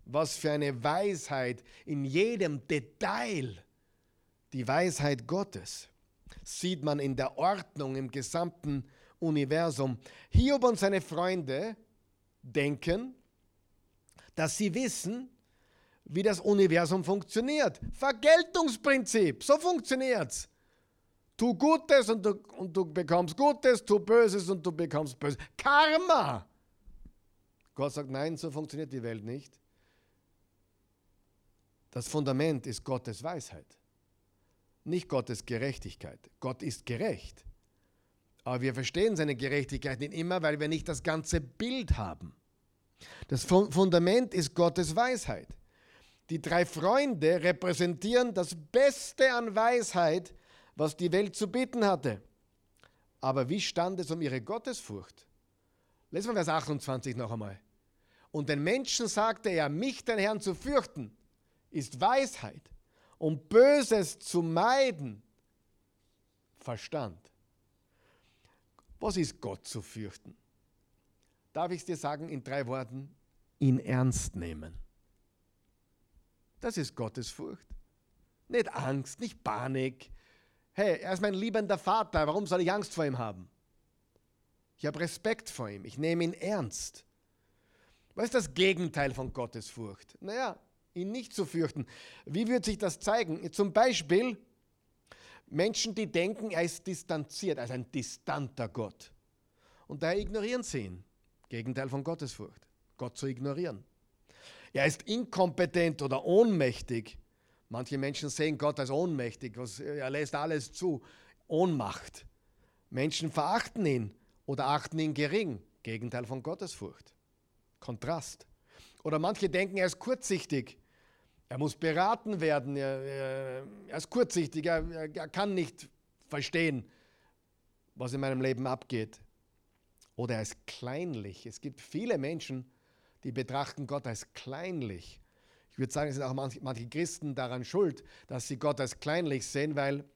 Was für eine Weisheit in jedem Detail. Die Weisheit Gottes sieht man in der Ordnung im gesamten Universum. Hiob und seine Freunde denken, dass sie wissen, wie das Universum funktioniert. Vergeltungsprinzip, so funktioniert's. Tu Gutes und du bekommst Gutes, tu Böses und du bekommst Böses. Karma! Gott sagt, nein, so funktioniert die Welt nicht. Das Fundament ist Gottes Weisheit, nicht Gottes Gerechtigkeit. Gott ist gerecht, aber wir verstehen seine Gerechtigkeit nicht immer, weil wir nicht das ganze Bild haben. Das Fundament ist Gottes Weisheit. Die 3 Freunde repräsentieren das Beste an Weisheit, was die Welt zu bieten hatte. Aber wie stand es um ihre Gottesfurcht? Lesen wir Vers 28 noch einmal. Und den Menschen sagte er, mich, den Herrn, zu fürchten, ist Weisheit, und Böses zu meiden, Verstand. Was ist Gott zu fürchten? Darf ich es dir sagen in 3 Worten? Ihn ernst nehmen. Das ist Gottes Furcht. Nicht Angst, nicht Panik. Hey, er ist mein liebender Vater, warum soll ich Angst vor ihm haben? Ich habe Respekt vor ihm, ich nehme ihn ernst. Was ist das Gegenteil von Gottes Furcht? Naja, ihn nicht zu fürchten. Wie wird sich das zeigen? Zum Beispiel Menschen, die denken, er ist distanziert, er ist ein distanter Gott. Und daher ignorieren sie ihn. Gegenteil von Gottesfurcht. Gott zu ignorieren. Er ist inkompetent oder ohnmächtig. Manche Menschen sehen Gott als ohnmächtig. Er lässt alles zu. Ohnmacht. Menschen verachten ihn oder achten ihn gering. Gegenteil von Gottesfurcht. Kontrast. Oder manche denken, er ist kurzsichtig. Er muss beraten werden. Er ist kurzsichtig. Er kann nicht verstehen, was in meinem Leben abgeht. Oder er ist kleinlich. Es gibt viele Menschen, die betrachten Gott als kleinlich. Ich würde sagen, es sind auch manche Christen daran schuld, dass sie Gott als kleinlich sehen, weil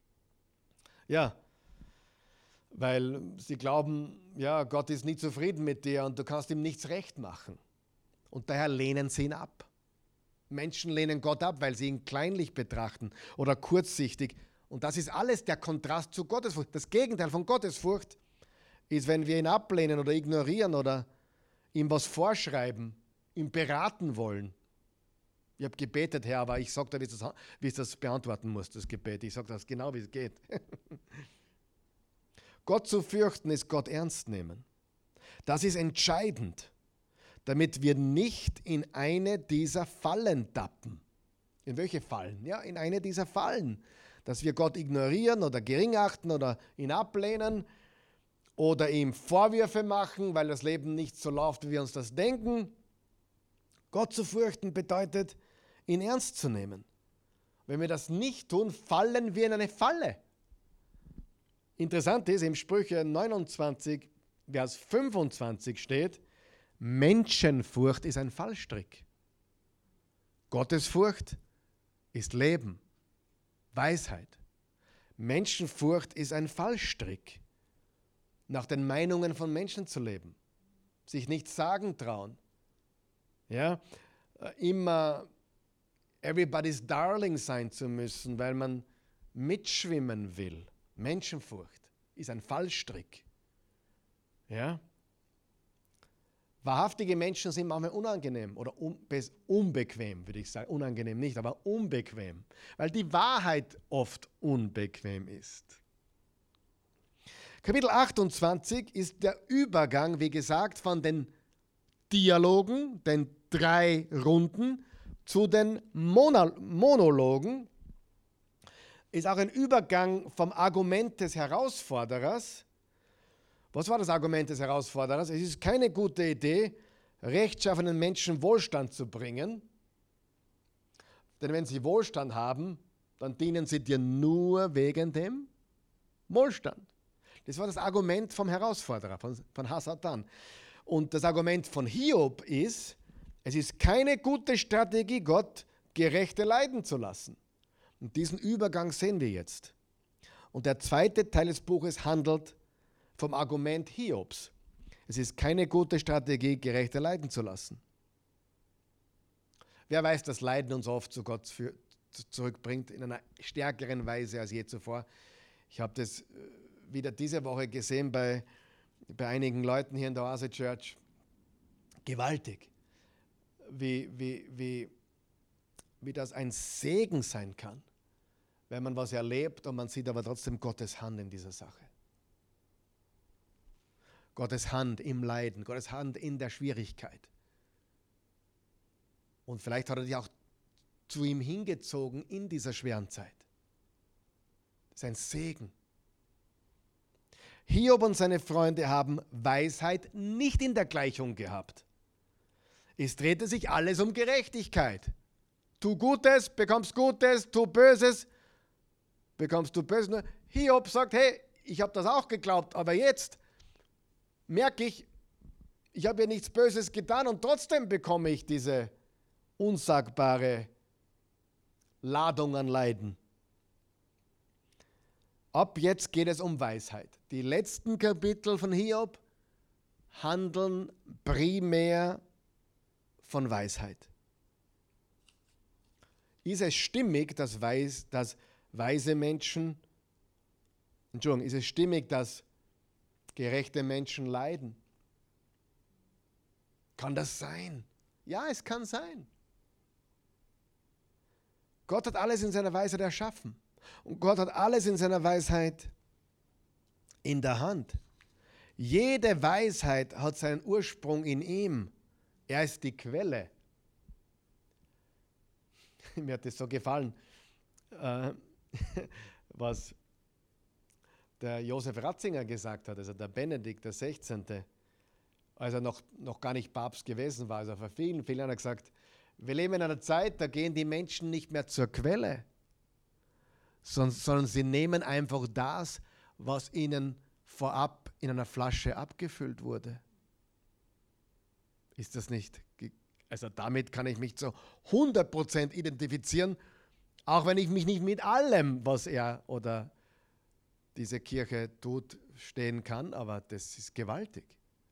sie glauben, ja, Gott ist nie zufrieden mit dir und du kannst ihm nichts recht machen. Und daher lehnen sie ihn ab. Menschen lehnen Gott ab, weil sie ihn kleinlich betrachten oder kurzsichtig. Und das ist alles der Kontrast zu Gottesfurcht. Das Gegenteil von Gottesfurcht ist, wenn wir ihn ablehnen oder ignorieren oder ihm was vorschreiben, ihm beraten wollen. Ich habe gebetet, Herr, aber ich sage dir, wie ich das beantworten muss, das Gebet. Ich sage das genau, wie es geht. Gott zu fürchten ist Gott ernst nehmen. Das ist entscheidend, damit wir nicht in eine dieser Fallen tappen. In welche Fallen? Ja, in eine dieser Fallen. Dass wir Gott ignorieren oder gering achten oder ihn ablehnen oder ihm Vorwürfe machen, weil das Leben nicht so läuft, wie wir uns das denken. Gott zu fürchten bedeutet, ihn ernst zu nehmen. Wenn wir das nicht tun, fallen wir in eine Falle. Interessant ist, im Sprüche 29, Vers 25 steht, Menschenfurcht ist ein Fallstrick. Gottesfurcht ist Leben, Weisheit. Menschenfurcht ist ein Fallstrick, nach den Meinungen von Menschen zu leben, sich nichts sagen trauen, ja, immer everybody's darling sein zu müssen, weil man mitschwimmen will. Menschenfurcht ist ein Fallstrick. Ja? Wahrhaftige Menschen sind manchmal unangenehm oder unbequem, würde ich sagen. Unangenehm nicht, aber unbequem, weil die Wahrheit oft unbequem ist. Kapitel 28 ist der Übergang, wie gesagt, von den Dialogen, den 3 Runden, zu den Monologen. Ist auch ein Übergang vom Argument des Herausforderers. Was war das Argument des Herausforderers? Es ist keine gute Idee, rechtschaffenen Menschen Wohlstand zu bringen. Denn wenn sie Wohlstand haben, dann dienen sie dir nur wegen dem Wohlstand. Das war das Argument vom Herausforderer, von Hasatan. Und das Argument von Hiob ist, es ist keine gute Strategie, Gott Gerechte leiden zu lassen. Und diesen Übergang sehen wir jetzt. Und der zweite Teil des Buches handelt vom Argument Hiobs. Es ist keine gute Strategie, Gerechte leiden zu lassen. Wer weiß, dass Leiden uns oft zu Gott zurückbringt, in einer stärkeren Weise als je zuvor. Ich habe das wieder diese Woche gesehen bei einigen Leuten hier in der Oase Church. Gewaltig, wie das ein Segen sein kann, wenn man was erlebt und man sieht aber trotzdem Gottes Hand in dieser Sache. Gottes Hand im Leiden, Gottes Hand in der Schwierigkeit. Und vielleicht hat er dich auch zu ihm hingezogen in dieser schweren Zeit. Das ist ein Segen. Hiob und seine Freunde haben Weisheit nicht in der Gleichung gehabt. Es drehte sich alles um Gerechtigkeit. Tu Gutes, bekommst Gutes, tu Böses, bekommst du Böses. Hiob sagt, hey, ich habe das auch geglaubt, aber jetzt merke ich, ich habe ja nichts Böses getan und trotzdem bekomme ich diese unsagbare Ladung an Leiden. Ab jetzt geht es um Weisheit. Die letzten Kapitel von Hiob handeln primär von Weisheit. Ist es stimmig, dass weise Menschen, ist es stimmig, dass gerechte Menschen leiden? Kann das sein? Ja, es kann sein. Gott hat alles in seiner Weisheit erschaffen. Und Gott hat alles in seiner Weisheit in der Hand. Jede Weisheit hat seinen Ursprung in ihm. Er ist die Quelle. Mir hat das so gefallen, was der Josef Ratzinger gesagt hat, also der Benedikt XVI., als er noch gar nicht Papst gewesen war, also vor vielen, vielen Jahren hat er gesagt, wir leben in einer Zeit, da gehen die Menschen nicht mehr zur Quelle, sondern sie nehmen einfach das, was ihnen vorab in einer Flasche abgefüllt wurde. Ist das nicht? Also damit kann ich mich zu 100% identifizieren, auch wenn ich mich nicht mit allem, was er oder diese Kirche tut, stehen kann, aber das ist gewaltig.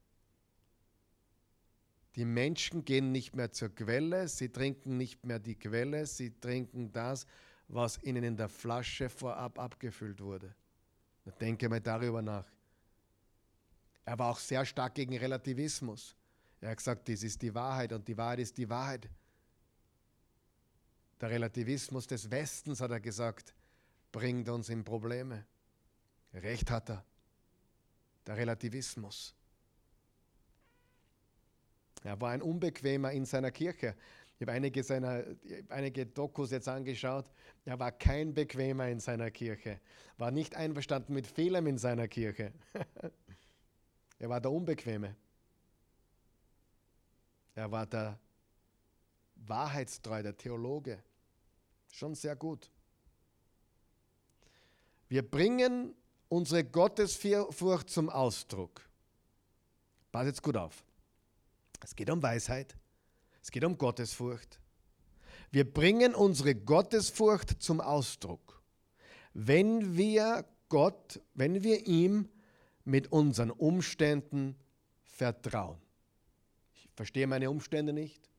Die Menschen gehen nicht mehr zur Quelle, sie trinken nicht mehr die Quelle, sie trinken das, was ihnen in der Flasche vorab abgefüllt wurde. Denke mal darüber nach. Er war auch sehr stark gegen Relativismus. Er hat gesagt, das ist die Wahrheit und die Wahrheit ist die Wahrheit. Der Relativismus des Westens, hat er gesagt, bringt uns in Probleme. Recht hat er. Der Relativismus. Er war ein Unbequemer in seiner Kirche. Ich habe einige Dokus jetzt angeschaut. Er war kein Bequemer in seiner Kirche. War nicht einverstanden mit vielem in seiner Kirche. Er war der Unbequeme. Er war der wahrheitstreu, der Theologe. Schon sehr gut. Wir bringen unsere Gottesfurcht zum Ausdruck. Pass jetzt gut auf. Es geht um Weisheit. Es geht um Gottesfurcht. Wir bringen unsere Gottesfurcht zum Ausdruck, wenn wir ihm mit unseren Umständen vertrauen. Ich verstehe meine Umstände nicht.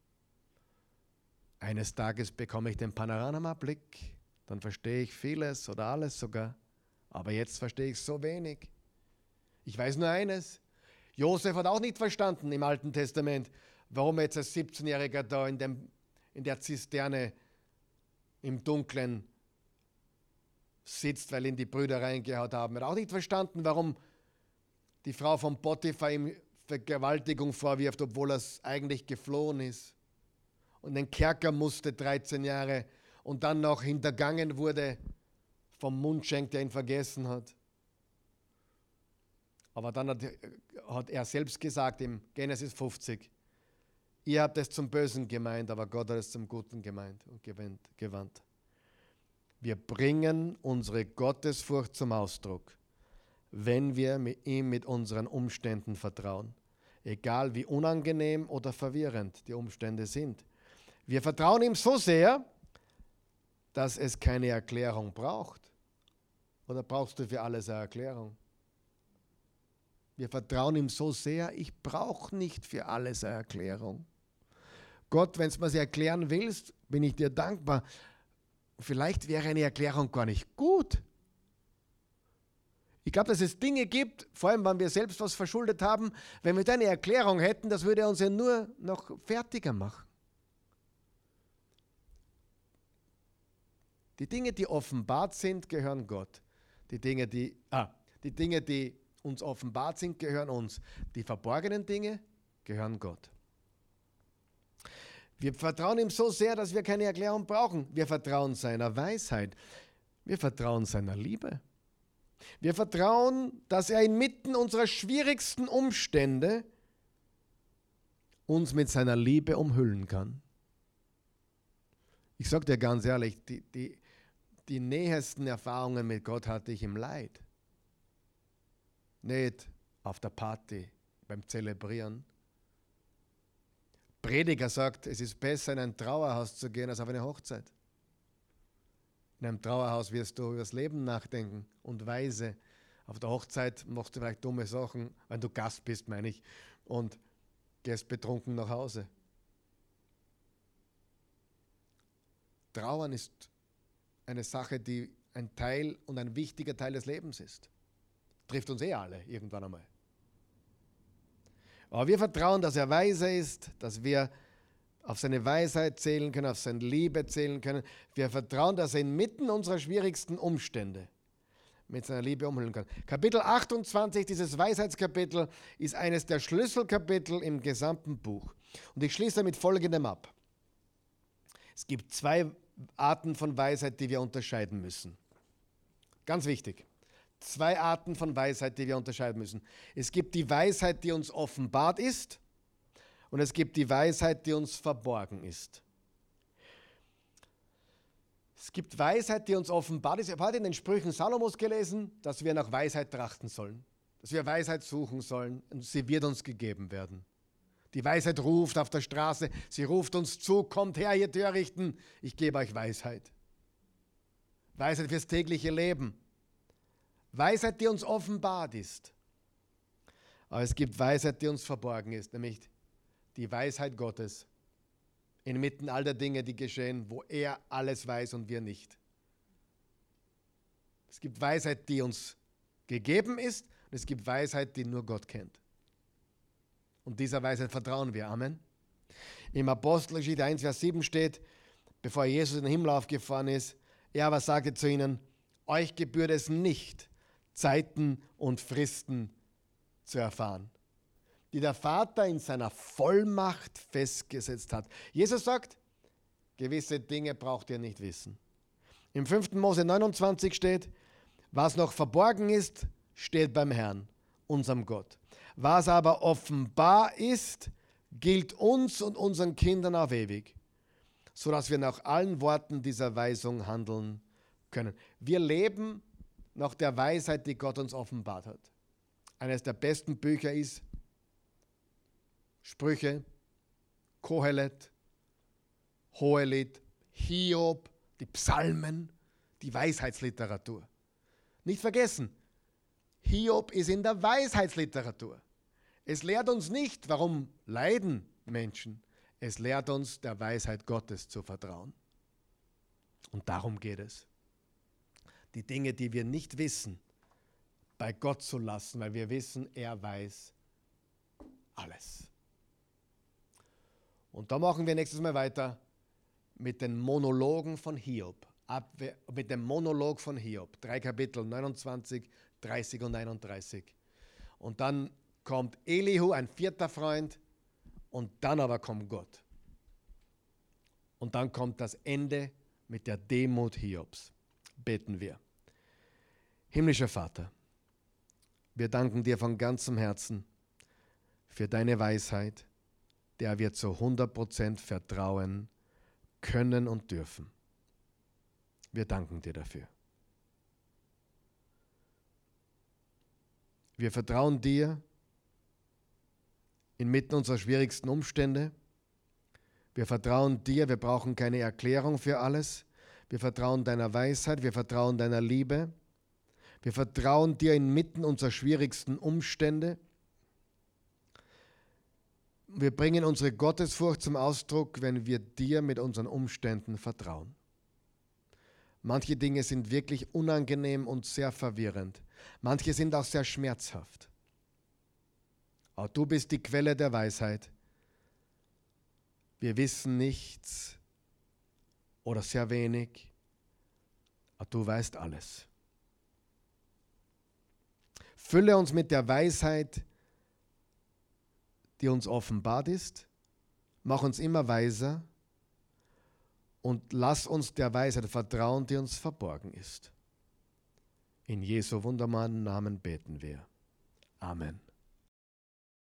Eines Tages bekomme ich den Panoramablick, dann verstehe ich vieles oder alles sogar. Aber jetzt verstehe ich so wenig. Ich weiß nur eines. Josef hat auch nicht verstanden im Alten Testament, warum er jetzt als 17-Jähriger da in der Zisterne im Dunkeln sitzt, weil ihn die Brüder reingehaut haben. Er hat auch nicht verstanden, warum die Frau von Potiphar ihm Vergewaltigung vorwirft, obwohl er eigentlich geflohen ist. Und in den Kerker musste 13 Jahre und dann noch hintergangen wurde vom Mundschenk, der ihn vergessen hat. Aber dann hat er selbst gesagt im Genesis 50, ihr habt es zum Bösen gemeint, aber Gott hat es zum Guten gemeint und gewandt. Wir bringen unsere Gottesfurcht zum Ausdruck, wenn wir ihm mit unseren Umständen vertrauen. Egal wie unangenehm oder verwirrend die Umstände sind. Wir vertrauen ihm so sehr, dass es keine Erklärung braucht. Oder brauchst du für alles eine Erklärung? Wir vertrauen ihm so sehr, ich brauche nicht für alles eine Erklärung. Gott, wenn du mir sie erklären willst, bin ich dir dankbar. Vielleicht wäre eine Erklärung gar nicht gut. Ich glaube, dass es Dinge gibt, vor allem wenn wir selbst was verschuldet haben, wenn wir da eine Erklärung hätten, das würde uns ja nur noch fertiger machen. Die Dinge, die offenbart sind, gehören Gott. Die Dinge, die uns offenbart sind, gehören uns. Die verborgenen Dinge gehören Gott. Wir vertrauen ihm so sehr, dass wir keine Erklärung brauchen. Wir vertrauen seiner Weisheit. Wir vertrauen seiner Liebe. Wir vertrauen, dass er inmitten unserer schwierigsten Umstände uns mit seiner Liebe umhüllen kann. Ich sage dir ganz ehrlich, die nähesten Erfahrungen mit Gott hatte ich im Leid. Nicht auf der Party, beim Zelebrieren. Prediger sagt, es ist besser, in ein Trauerhaus zu gehen, als auf eine Hochzeit. In einem Trauerhaus wirst du über das Leben nachdenken und weise. Auf der Hochzeit machst du vielleicht dumme Sachen, wenn du Gast bist, meine ich, und gehst betrunken nach Hause. Trauern ist eine Sache, die ein Teil und ein wichtiger Teil des Lebens ist. Trifft uns alle irgendwann einmal. Aber wir vertrauen, dass er weise ist, dass wir auf seine Weisheit zählen können, auf seine Liebe zählen können. Wir vertrauen, dass er inmitten unserer schwierigsten Umstände mit seiner Liebe umhüllen kann. Kapitel 28, dieses Weisheitskapitel, ist eines der Schlüsselkapitel im gesamten Buch. Und ich schließe mit Folgendem ab. Es gibt zwei Arten von Weisheit, die wir unterscheiden müssen. Ganz wichtig. Zwei Arten von Weisheit, die wir unterscheiden müssen. Es gibt die Weisheit, die uns offenbart ist, und es gibt die Weisheit, die uns verborgen ist. Es gibt Weisheit, die uns offenbart ist. Ich habe heute in den Sprüchen Salomos gelesen, dass wir nach Weisheit trachten sollen, dass wir Weisheit suchen sollen, und sie wird uns gegeben werden. Die Weisheit ruft auf der Straße, sie ruft uns zu, kommt her, ihr Törichten, ich gebe euch Weisheit. Weisheit fürs tägliche Leben. Weisheit, die uns offenbart ist. Aber es gibt Weisheit, die uns verborgen ist, nämlich die Weisheit Gottes inmitten all der Dinge, die geschehen, wo er alles weiß und wir nicht. Es gibt Weisheit, die uns gegeben ist, und es gibt Weisheit, die nur Gott kennt. Und dieser Weisheit vertrauen wir. Amen. Im Apostelgeschichte 1, Vers 7 steht, bevor Jesus in den Himmel aufgefahren ist, er aber sagte zu ihnen, euch gebührt es nicht, Zeiten und Fristen zu erfahren, die der Vater in seiner Vollmacht festgesetzt hat. Jesus sagt, gewisse Dinge braucht ihr nicht wissen. Im 5. Mose 29 steht, was noch verborgen ist, steht beim Herrn, unserem Gott. Was aber offenbar ist, gilt uns und unseren Kindern auf ewig, sodass wir nach allen Worten dieser Weisung handeln können. Wir leben nach der Weisheit, die Gott uns offenbart hat. Eines der besten Bücher ist Sprüche, Kohelet, Hohelied, Hiob, die Psalmen, die Weisheitsliteratur. Nicht vergessen, Hiob ist in der Weisheitsliteratur. Es lehrt uns nicht, warum leiden Menschen. Es lehrt uns, der Weisheit Gottes zu vertrauen. Und darum geht es. Die Dinge, die wir nicht wissen, bei Gott zu lassen, weil wir wissen, er weiß alles. Und da machen wir nächstes Mal weiter mit den Monologen von Hiob. Mit dem Monolog von Hiob. 3 Kapitel, 29, 30 und 31. Und dann kommt Elihu, ein 4. Freund, und dann aber kommt Gott. Und dann kommt das Ende mit der Demut Hiobs. Beten wir. Himmlischer Vater, wir danken dir von ganzem Herzen für deine Weisheit, der wir zu 100% vertrauen können und dürfen. Wir danken dir dafür. Wir vertrauen dir inmitten unserer schwierigsten Umstände. Wir vertrauen dir, wir brauchen keine Erklärung für alles. Wir vertrauen deiner Weisheit, wir vertrauen deiner Liebe. Wir vertrauen dir inmitten unserer schwierigsten Umstände. Wir bringen unsere Gottesfurcht zum Ausdruck, wenn wir dir mit unseren Umständen vertrauen. Manche Dinge sind wirklich unangenehm und sehr verwirrend. Manche sind auch sehr schmerzhaft. Aber du bist die Quelle der Weisheit. Wir wissen nichts oder sehr wenig, aber du weißt alles. Fülle uns mit der Weisheit, die uns offenbart ist. Mach uns immer weiser und lass uns der Weisheit vertrauen, die uns verborgen ist. In Jesu wunderbaren Namen beten wir. Amen.